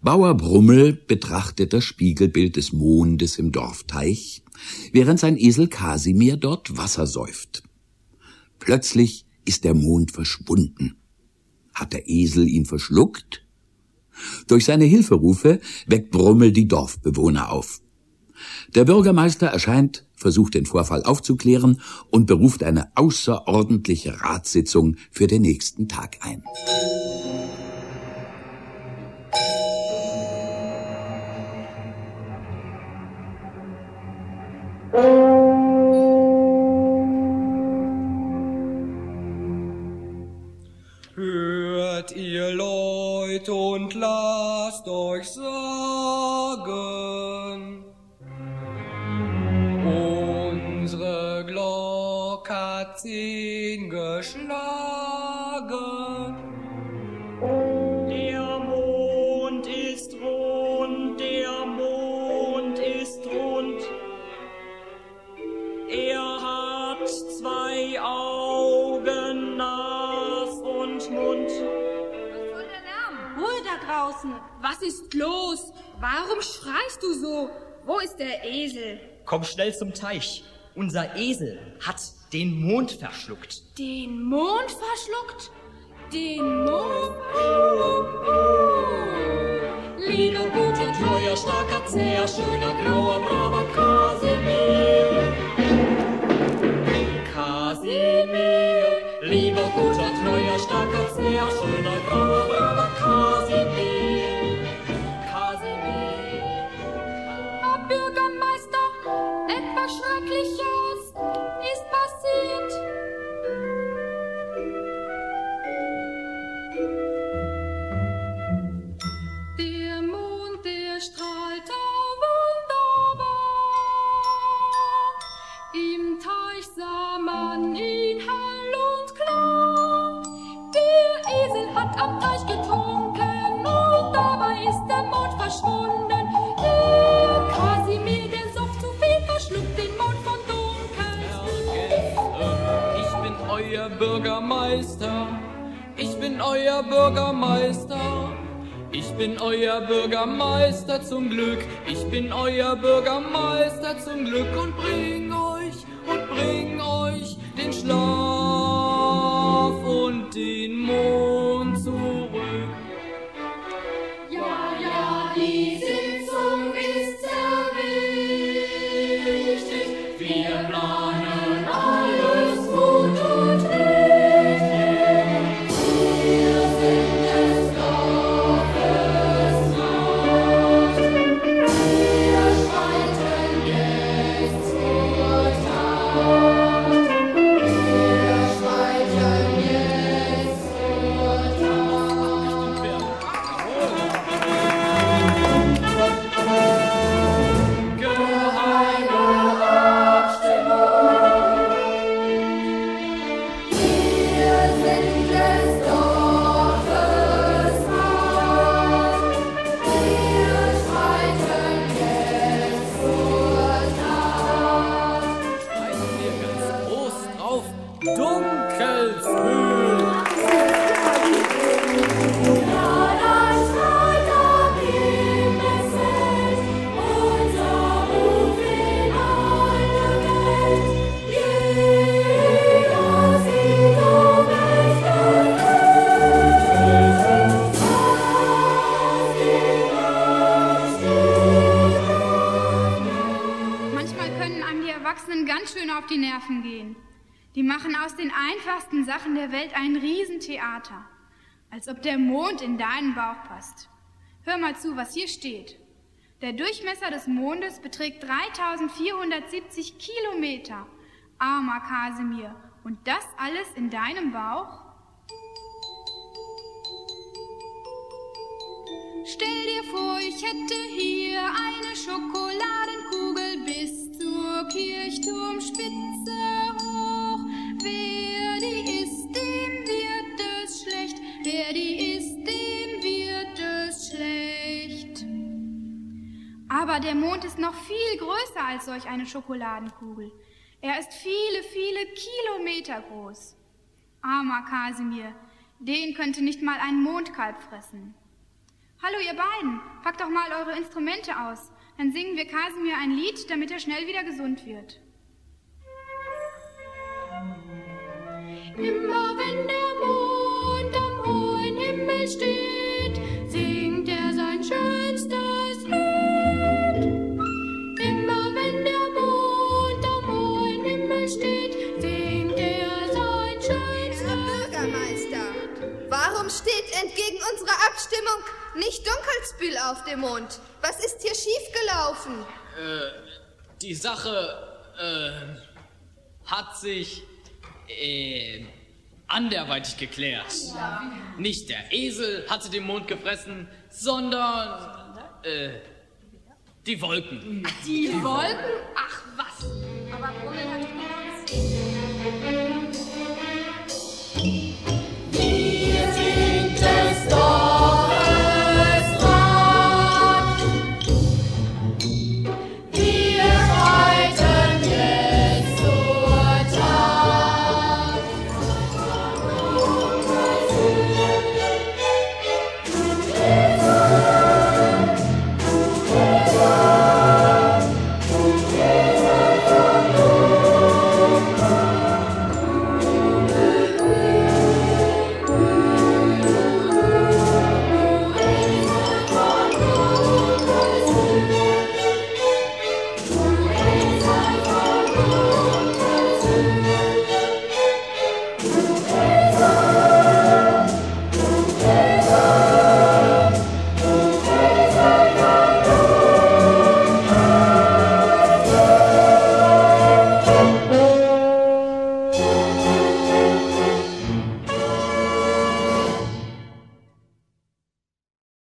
Bauer Brummel betrachtet das Spiegelbild des Mondes im Dorfteich, während sein Esel Kasimir dort Wasser säuft. Plötzlich ist der Mond verschwunden. Hat der Esel ihn verschluckt? Durch seine Hilferufe weckt Brummel die Dorfbewohner auf. Der Bürgermeister erscheint, versucht den Vorfall aufzuklären und beruft eine außerordentliche Ratssitzung für den nächsten Tag ein. Hört ihr Leute und lasst euch sagen, unsere Glocke hat 10 geschlagen. Der Mond ist rund, der Mond ist rund. Er hat 2 Augen, Nas und Mund. Was soll der Lärm? Ruhe da draußen. Was ist los? Warum schreist du so? Wo ist der Esel? Komm schnell zum Teich. Unser Esel hat den Mond verschluckt. Den Mond verschluckt? Den Mond? Lieber, guter, treuer, starker, zäher, schöner, grauer, braver Kasimir. Kasimir. Lieber, guter, treuer, starker, zäher, schöner, grauer, braver Kasimir. Kasimir. Herr Bürgermeister, etwas Schreckliches ist passiert. Der Mond, der strahlt wunderbar. Im Teich sah man ihn hell und klar. Der Esel hat am Teich getrunken und dabei ist der Mond verschwunden. Der Kasimir, der soff zu viel, verschluckt den Mond von Dunkel. Ich bin euer Bürgermeister. Ich bin euer Bürgermeister. Ich bin euer Bürgermeister zum Glück. Ich bin euer Bürgermeister zum Glück und bring euch den Schlaf und den Mond zurück. Ja, ja, die Sitzung ist sehr wichtig. Wir planen alles gut und richtig. Wir sind des Dorfes Macht. Wir schreiten jetzt zur Tat. Wir schreiten jetzt zur Geheime Abstimmung. Wir sind des Dorfes Macht. Wir schreiten jetzt zur Tat. Schreiben wir ganz groß drauf. Dunkelsmühl. Ja, das schreit am Himmelszelt, unser Ruf in alle Welt. Jeder sieht um es Manchmal können einem die Erwachsenen ganz schön auf die Nerven gehen. Die machen aus den einfachsten Sachen der Welt ein Riesentheater. Als ob der Mond in deinen Bauch passt. Hör mal zu, was hier steht. Der Durchmesser des Mondes beträgt 3470 Kilometer. Armer Kasimir. Und das alles in deinem Bauch? Stell dir vor, ich hätte hier eine Schokoladenkugel bis zur Kirchturmspitze hoch. Wer die isst, dem wird es schlecht. Wer die isst, dem wird es schlecht. Aber der Mond ist noch viel größer als solch eine Schokoladenkugel. Er ist viele, viele Kilometer groß. Armer Kasimir, den könnte nicht mal ein Mondkalb fressen. Hallo, ihr beiden. Packt doch mal eure Instrumente aus. Dann singen wir Kasimir ein Lied, damit er schnell wieder gesund wird. Immer wenn der Mond am hohen Himmel steht, singt er sein schönstes Lied. Immer wenn der Mond am hohen Himmel steht, singt er sein schönstes Herr Bürgermeister, warum steht entgegen unserer Abstimmung nicht Dunkelsbühl auf dem Mond? Was ist hier schiefgelaufen? Die Sache, hat sich, anderweitig geklärt. Ja. Nicht der Esel hatte den Mond gefressen, sondern, die Wolken. Die Wolken? Ach, was. Aber Brunnen